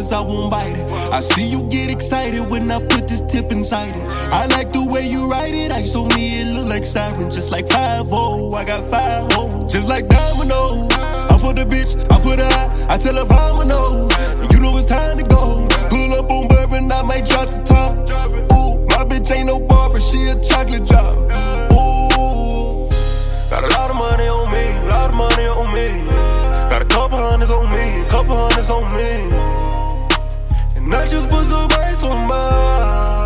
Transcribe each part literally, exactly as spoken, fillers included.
promise I won't bite it. I see you get excited when I put this tip inside it. I like the way you write it. Ice on me, it look like siren. Just like five oh, I got five hoes. Just like domino. I for the bitch, I put her out. I tell her I'm a no. You know it's time to go. Pull up on bourbon, I might drop the top. Ooh, my bitch ain't no barber, she a chocolate drop. Ooh, got a lot of money on me, a lot of money on me. Got a couple hundreds on me, a couple hundreds on me. And I just put some ice on my.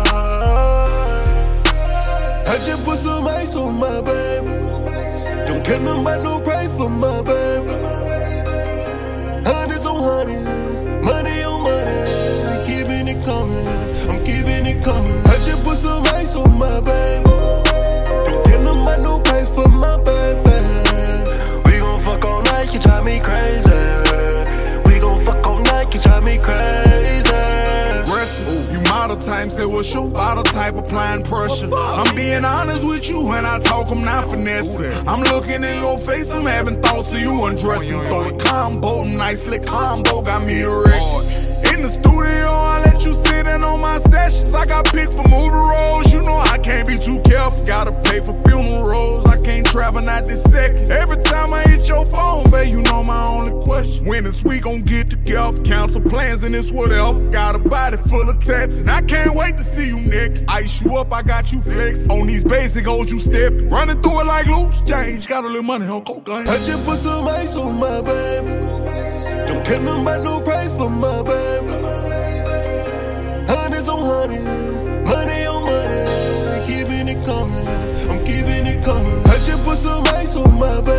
I just put some ice on my baby. Don't care nothing about no price for my baby. Hundreds on hundreds, money on money. I'm keeping it coming, I'm keeping it coming. I just put some ice on my baby. Don't care nothing about no price for my baby. We gon' fuck all night, you drive me crazy. We gon' fuck all night, you drive me crazy. You model type, say what's your bottle type, applying pressure. I'm being honest with you when I talk, I'm not finessing. I'm looking in your face, I'm having thoughts of you undressing. Throw the combo, nicely combo, got me erect. In the studio, I let you sit in on my sessions. I got picked for movie roles, you know I can't be too careful. Gotta pay for funerals, I can't travel not this second. Every time I hit your phone, babe, you know my only question. When is we gon' get together? Cancel plans and it's whatever. Got a body full of tats and I can't wait to see you naked. Ice you up, I got you flex. On these basic goals you step, running through it like loose change. Got a little money on cocaine. I just put some ice on my baby. Don't care nothing about no price for my baby. Hundreds on hundreds, money on money. I'm keeping it coming, I'm keeping it coming. I just put some ice on my baby.